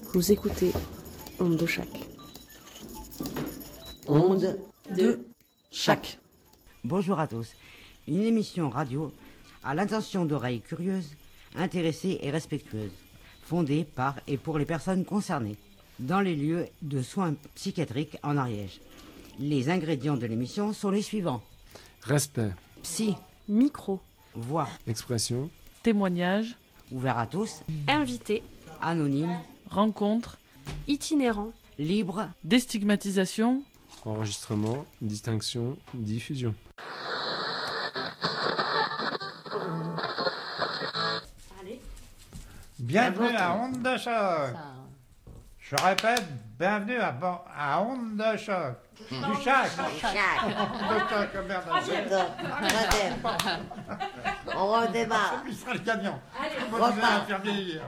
Vous écoutez Onde de Chac. Onde de Chac. Bonjour à tous. Une émission radio à l'intention d'oreilles curieuses, intéressées et respectueuses, fondée par et pour les personnes concernées, dans les lieux de soins psychiatriques en Ariège. Les ingrédients de l'émission sont les suivants. Respect. Psy. Micro. Voix. Expression. Témoignage. Ouvert à tous. Invité. Anonyme. Rencontre. Itinérant. Libre. Déstigmatisation. Enregistrement. Distinction. Diffusion. Bienvenue à Onde de Choc. Je répète, bienvenue à Onde de Choc. Du Chac. On redémarre. Il sera le gagnant. Repart. Vous allez faire vieillir.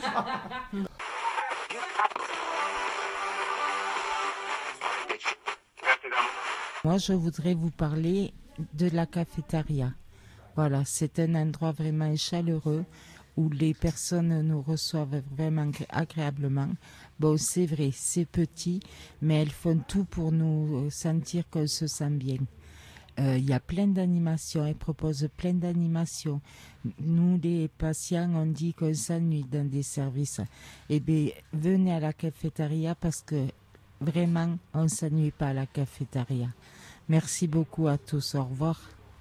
Moi, je voudrais vous parler de la cafétéria. Voilà, c'est un endroit vraiment chaleureux où les personnes nous reçoivent vraiment agréablement. Bon, c'est vrai, c'est petit, mais elles font tout pour nous sentir qu'on se sent bien. Il y a plein d'animations, elles proposent plein d'animations. Nous, les patients, on dit qu'on s'ennuie dans des services. Eh bien, venez à la cafétéria parce que vraiment, on ne s'ennuie pas à la cafétéria. Merci beaucoup à tous, au revoir.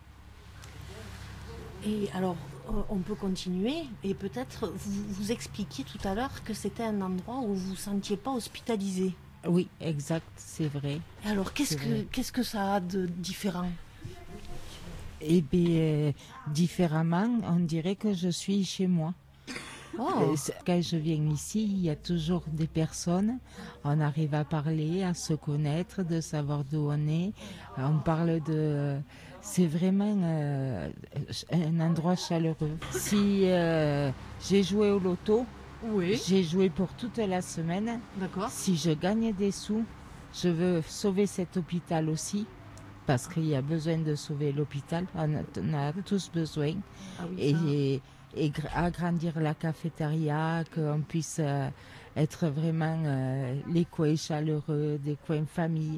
Et alors, on peut continuer et peut-être vous expliquiez tout à l'heure que c'était un endroit où vous ne vous sentiez pas hospitalisé. Oui, exact, c'est vrai. Alors, qu'est-ce que ça a de différent? Eh bien, différemment, on dirait que je suis chez moi. Oh. Quand je viens ici, il y a toujours des personnes. On arrive à parler, à se connaître, de savoir d'où on est. On parle de... C'est vraiment un endroit chaleureux. Si j'ai joué au loto, Oui. j'ai joué pour toute la semaine. D'accord. Si je gagne des sous, je veux sauver cet hôpital aussi. Parce qu'il y a besoin de sauver l'hôpital. On a tous besoin. Ah oui, Et agrandir la cafétéria, qu'on puisse être vraiment les coins chaleureux, des coins famille.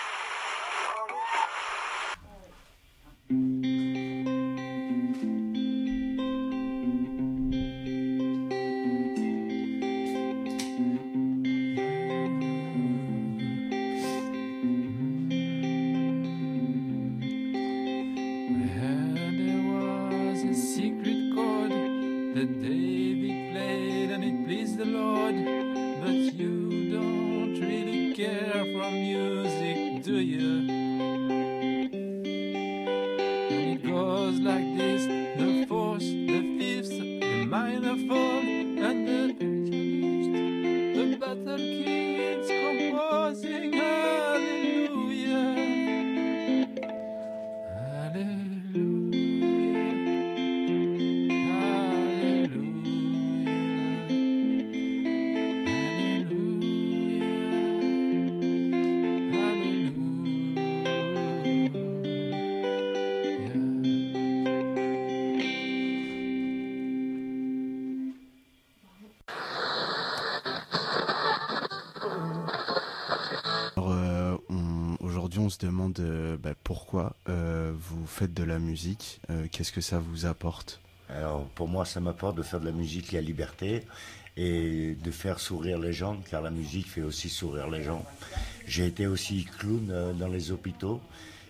On se demande pourquoi vous faites de la musique, qu'est-ce que ça vous apporte? Alors pour moi ça m'apporte de faire de la musique, la liberté et de faire sourire les gens, car la musique fait aussi sourire les gens. J'ai été aussi clown dans les hôpitaux,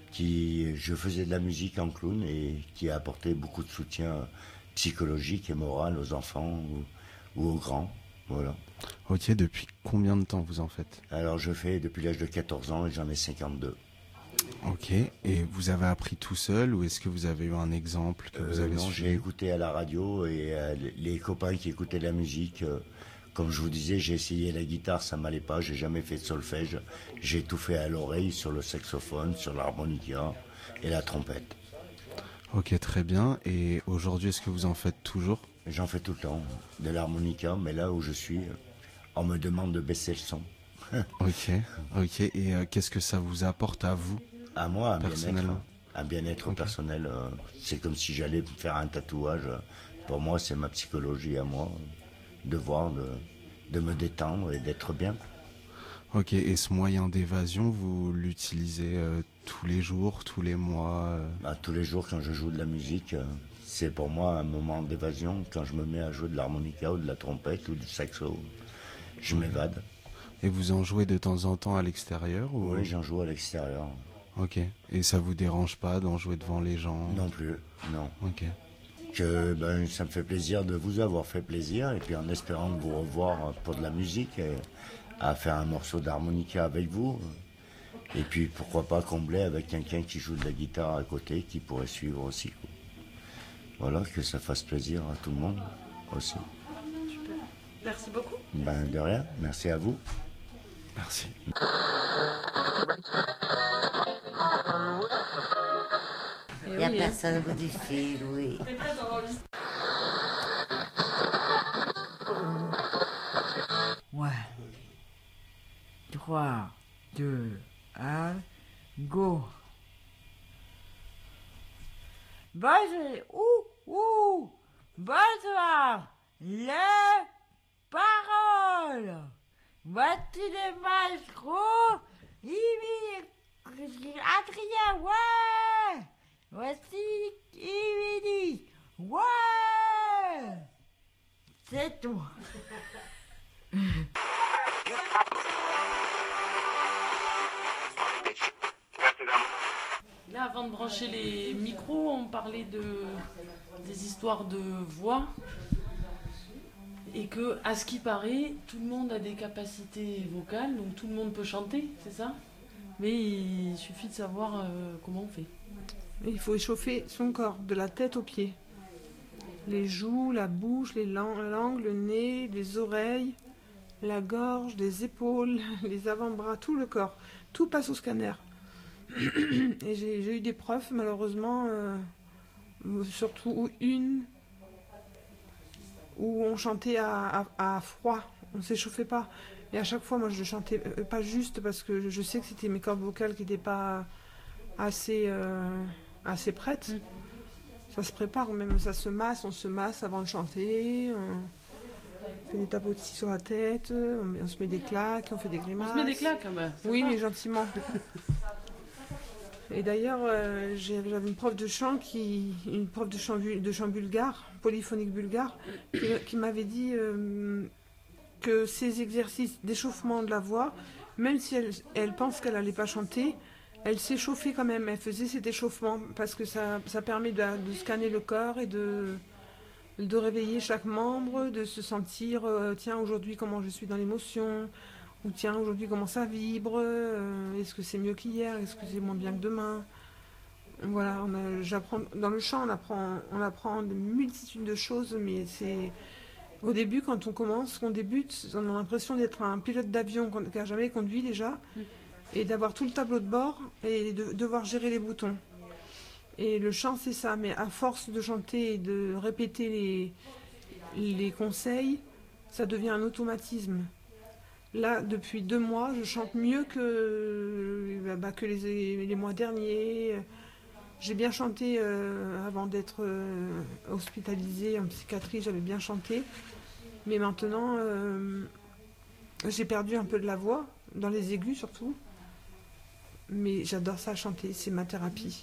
je faisais de la musique en clown et qui a apporté beaucoup de soutien psychologique et moral aux enfants ou aux grands. Voilà. Ok, depuis combien de temps vous en faites? Alors je fais depuis l'âge de 14 ans et j'en ai 52. Ok, et vous avez appris tout seul ou est-ce que vous avez eu un exemple que vous avez Non, suivi? j'ai écouté à la radio et les copains qui écoutaient la musique. Comme je vous disais, j'ai essayé la guitare, ça m'allait pas, j'ai jamais fait de solfège. J'ai tout fait à l'oreille, sur le saxophone, sur l'harmonica et la trompette. Ok, très bien. Et aujourd'hui, est-ce que vous en faites toujours? J'en fais tout le temps, de l'harmonica, mais là où je suis, on me demande de baisser le son. Ok. Et qu'est-ce que ça vous apporte à vous? À moi, personnellement? Un bien-être Okay. personnel. C'est comme si j'allais faire un tatouage. Pour moi, c'est ma psychologie à moi, de voir de me détendre et d'être bien. Ok, et ce moyen d'évasion, vous l'utilisez tous les jours, tous les mois Tous les jours quand je joue de la musique, c'est pour moi un moment d'évasion. Quand je me mets à jouer de l'harmonica ou de la trompette ou du saxo, je m'évade. Et vous en jouez de temps en temps à l'extérieur ou... Oui, j'en joue à l'extérieur. Ok, et ça vous dérange pas d'en jouer devant les gens? Non plus, non. Ok. Ça me fait plaisir de vous avoir fait plaisir et puis en espérant de vous revoir pour de la musique et à faire un morceau d'harmonica avec vous. Et puis pourquoi pas combler avec quelqu'un qui joue de la guitare à côté qui pourrait suivre aussi. Voilà, que ça fasse plaisir à tout le monde aussi. Super. Merci beaucoup. De rien, merci à vous. Merci. Il n'y a personne au bout du fil, oui. Ouais. 3, 2, 1, go. Bonsoir, les paroles. Voici les maestros, Adrien, ouais. Voici Ividi, ouais. C'est tout. Là, avant de brancher les micros, on parlait des histoires de voix. Et que, à ce qui paraît, tout le monde a des capacités vocales, donc tout le monde peut chanter, c'est ça? Mais il suffit de savoir comment on fait. Il faut échauffer son corps, de la tête aux pieds. Les joues, la bouche, la langue, le nez, les oreilles, la gorge, les épaules, les avant-bras, tout le corps. Tout passe au scanner. Et j'ai eu des profs, malheureusement, surtout une où on chantait à froid, on ne s'échauffait pas. Et à chaque fois, moi, je chantais pas juste parce que je sais que c'était mes cordes vocales qui n'étaient pas assez prêtes. Ça se prépare, même ça se masse, on se masse avant de chanter. On fait des tapotis sur la tête, on se met des claques, on fait des grimaces. On se met des claques, bah, oui, mais gentiment. Et d'ailleurs, j'avais une prof de chant, de chant bulgare, polyphonique bulgare, qui m'avait dit que ces exercices d'échauffement de la voix, même si elle pense qu'elle n'allait pas chanter, elle s'échauffait quand même, elle faisait cet échauffement parce que ça permet de scanner le corps et de réveiller chaque membre, de se sentir, tiens, aujourd'hui comment je suis dans l'émotion, ou tiens, aujourd'hui comment ça vibre, est-ce que c'est mieux qu'hier, est-ce que c'est moins bien que demain. Voilà, dans le chant on apprend une multitude de choses, mais c'est au début quand on débute, on a l'impression d'être un pilote d'avion qui n'a jamais conduit déjà, et d'avoir tout le tableau de bord et de devoir gérer les boutons. Et le chant c'est ça, mais à force de chanter et de répéter les conseils, ça devient un automatisme. Là, depuis 2 mois, je chante mieux que les mois derniers. J'ai bien chanté avant d'être hospitalisée en psychiatrie, j'avais bien chanté. Mais maintenant, j'ai perdu un peu de la voix, dans les aigus surtout. Mais j'adore ça, chanter, c'est ma thérapie.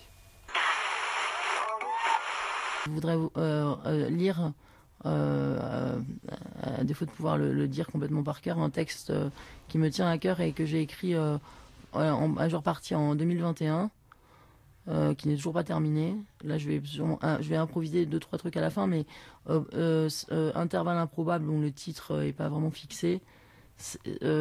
Je voudrais lire, à défaut de pouvoir le dire complètement par cœur, un texte qui me tient à cœur et que j'ai écrit un jour parti en 2021, qui n'est toujours pas terminé. Là, je vais improviser 2-3 trucs à la fin, mais Intervalle improbable, dont le titre n'est pas vraiment fixé. C'est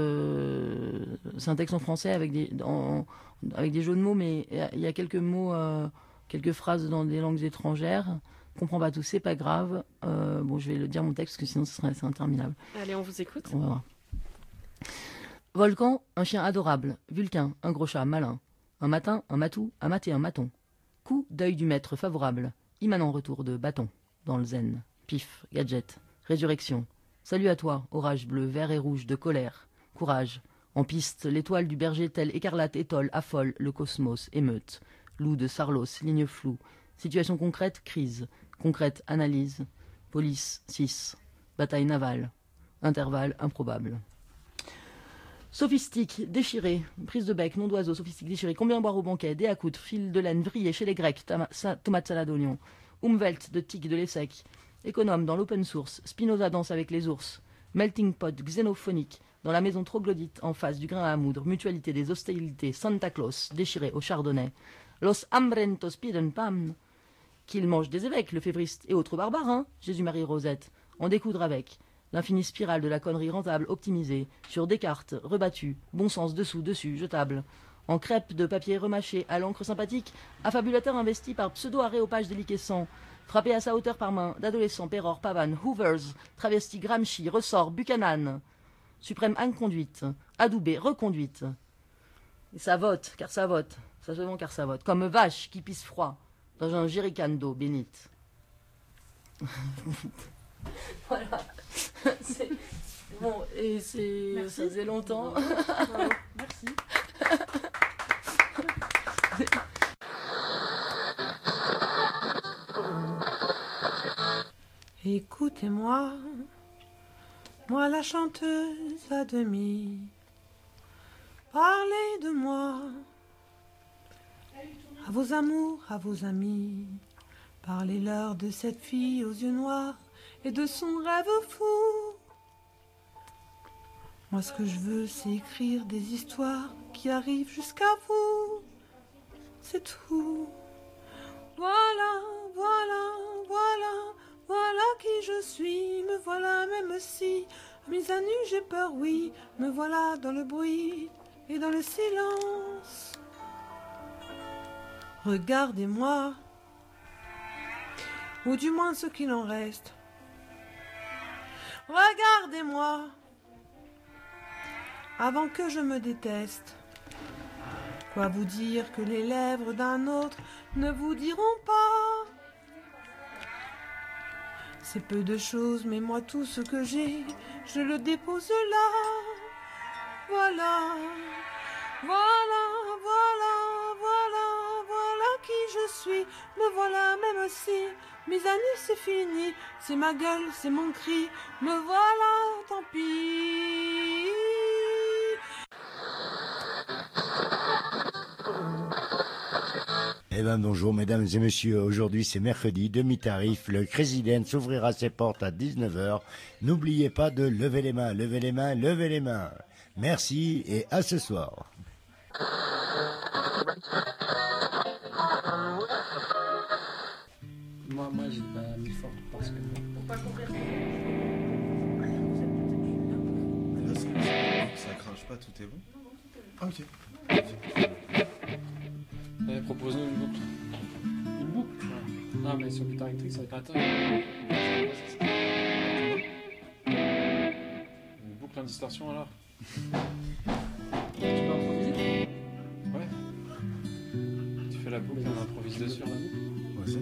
un texte en français avec des jeux de mots, mais il y a quelques mots, quelques phrases dans des langues étrangères. Je comprends pas tout, c'est pas grave. Je vais le dire mon texte, parce que sinon c'est interminable. Allez, on vous écoute. On va voir. Volcan, un chien adorable. Vulcain, un gros chat malin. Un matin, un matou, un maté, un maton. Coup d'œil du maître favorable. Immanent retour de bâton. Dans le zen. Pif, gadget. Résurrection. Salut à toi, orage bleu, vert et rouge de colère. Courage. En piste, l'étoile du berger telle écarlate étole, affole le cosmos, émeute. Loup de Sarlos, ligne floue. Situation concrète, crise. Concrète, analyse. Police, 6. Bataille navale. Intervalle improbable. Sophistique, déchiré, prise de bec, nom d'oiseau, sophistique, déchiré, combien boire au banquet, dé à coudre, fil de laine, vrillé chez les Grecs, tomate salade oignon, umwelt, de tic, de l'essec, économe dans l'open source, Spinoza danse avec les ours, melting pot, xénophonique, dans la maison troglodyte en face du grain à moudre, mutualité des hostilités, Santa Claus, déchiré au chardonnay, los hambrientos piden pan, qu'il mange des évêques, le févriste et autres barbares, Jésus-Marie Rosette, en découdre avec, l'infinie spirale de la connerie rentable optimisée, sur Descartes, rebattu, bon sens dessous, dessus, jetable, en crêpe de papier remâché à l'encre sympathique, affabulateur investi par pseudo-aréopage déliquescent, frappé à sa hauteur par main d'adolescents, Péror, Pavane, Hoovers, travesti Gramsci, ressort, Buchanan, suprême inconduite, adoubée, reconduite. Et ça vote, car ça vote, ça se vend car ça vote, comme vache qui pisse froid dans un jerrycan d'eau bénite. Voilà. C'est... Bon, et c'est... Merci. Ça faisait longtemps. Bravo. Merci. Écoutez-moi, moi la chanteuse à demi, parlez de moi, à vos amours, à vos amis, parlez-leur de cette fille aux yeux noirs et de son rêve fou. Moi ce que je veux c'est écrire des histoires qui arrivent jusqu'à vous, c'est tout. Voilà, voilà, voilà, voilà qui je suis, me voilà même si, mise à nu j'ai peur, oui, me voilà dans le bruit et dans le silence. Regardez-moi, ou du moins ce qu'il en reste. Regardez-moi, avant que je me déteste. Quoi vous dire que les lèvres d'un autre ne vous diront pas? C'est peu de choses, mais moi tout ce que j'ai, je le dépose là. Voilà, voilà, voilà, voilà, voilà qui je suis. Me voilà même si mes années c'est fini. C'est ma gueule, c'est mon cri. Me voilà, tant pis. Eh bien bonjour mesdames et messieurs, aujourd'hui c'est mercredi, demi-tarif, le Crésident s'ouvrira ses portes à 19h. N'oubliez pas de lever les mains, lever les mains, lever les mains. Merci et à ce soir. Moi j'ai pas mis fort parce que... Pour pas courir. Ça crache pas, tout est bon? Ah, ok. Allez, propose-nous une boucle. Une boucle? Non, mais sur guitare électrique, ça va être... Attends. Une boucle en distorsion, alors? Tu vas improviser? Ouais. Tu fais la boucle et on improvise dessus. Vas-y.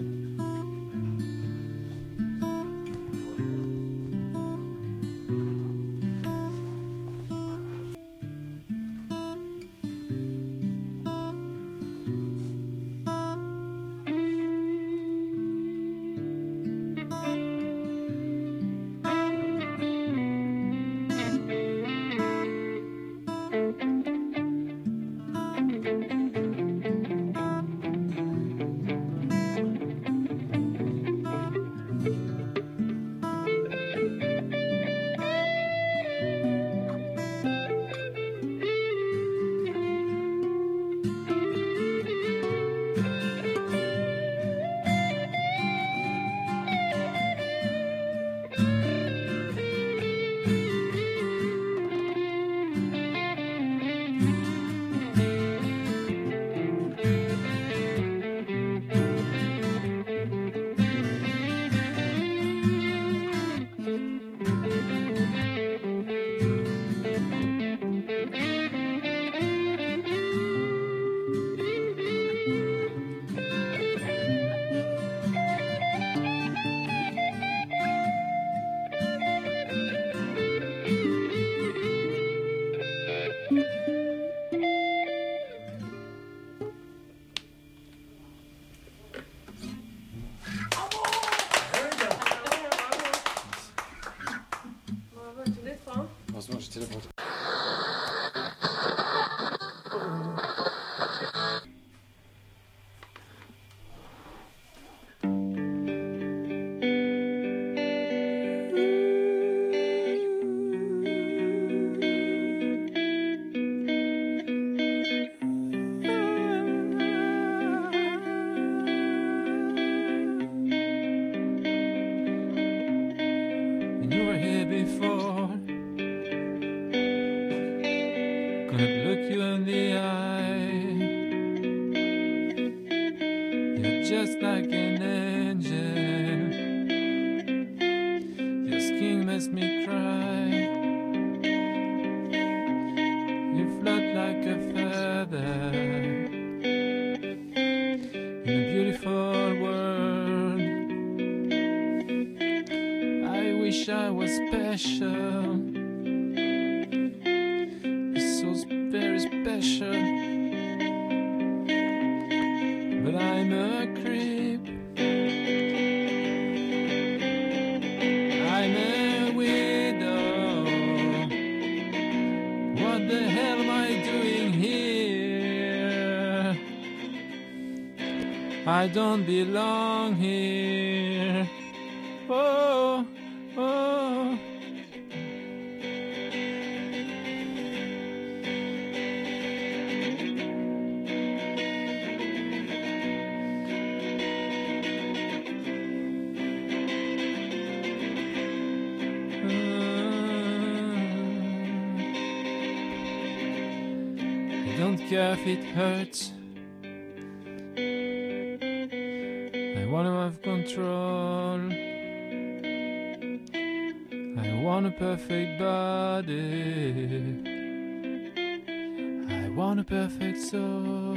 Gonna look you in the eye. You're just like an angel. Your skin makes me cry. You float like a feather in a beautiful world. I wish I was special, so very special, but I'm a creep. I'm a widow. What the hell am I doing here? I don't belong here. Oh, oh. I don't care if it hurts. I wanna have control. I want a perfect body. I want a perfect soul.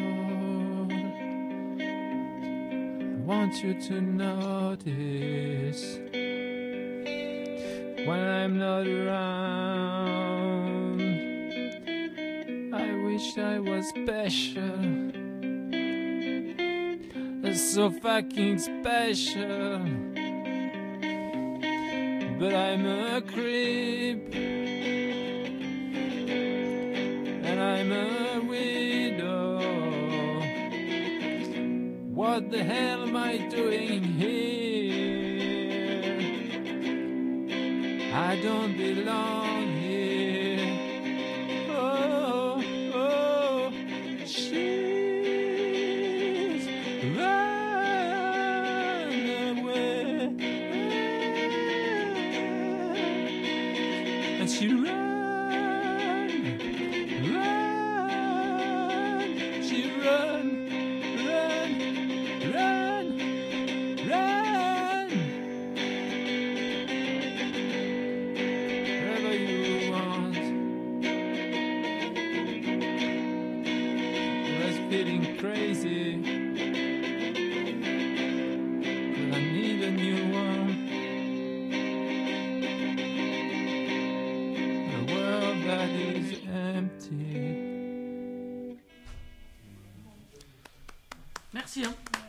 I want you to notice when I'm not around. I wish I was special, so fucking special, but I'm a creep, and I'm a widow. What the hell am I doing here? I don't belong here. Oh, oh, she's run away, and she run, she run, run, run. Wherever you want. I was feeling crazy, but I need a new one. A world that is empty. Merci. Hein.